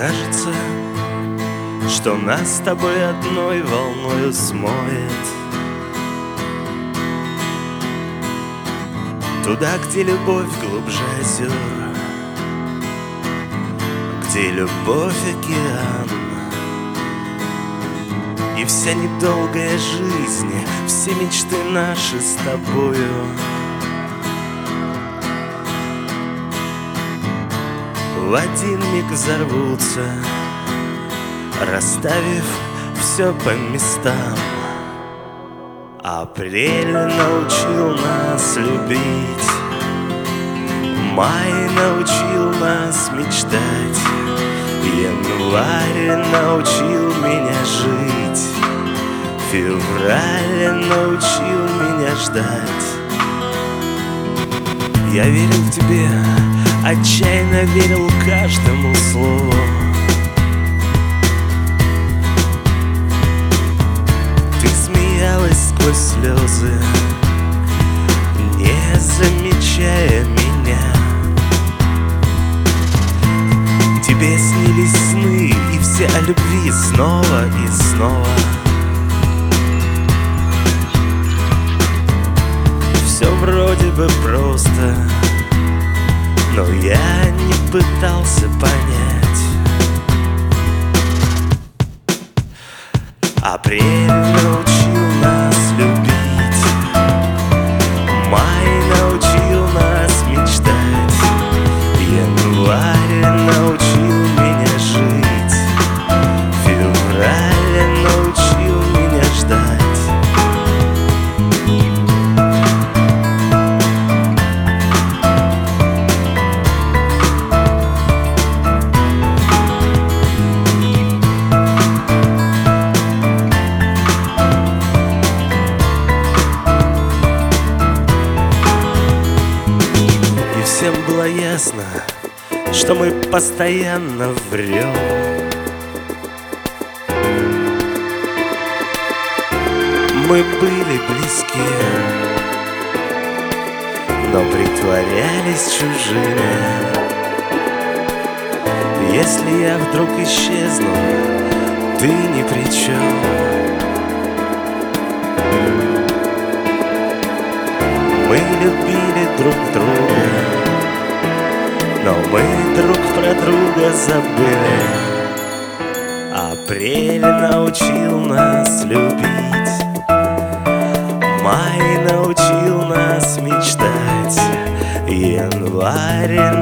кажется, что нас с тобой одной волною смоет туда, где любовь глубже озер, где любовь океан. И вся недолгая жизнь, все мечты наши с тобою в один миг взорвутся, расставив все по местам. Апрель научил нас любить, май научил нас мечтать, январь научил меня жить, февраль научил меня ждать. Я верил в тебе, отчаянно верил каждому слову. Ты смеялась сквозь слезы, не замечая меня. Тебе снились сны, и все о любви снова и снова. Все вроде бы просто, но я не пытался понять. Апрель научил нас любить, май научил нас мечтать, январь научил меня жить, февраль научил меня ждать. Всем было ясно, что мы постоянно врем. Мы были близки, но притворялись чужими. Если я вдруг исчезну, ты ни при чем. Мы любили друг друга, но мы друг про друга забыли. Апрель научил нас любить, май научил нас мечтать, январь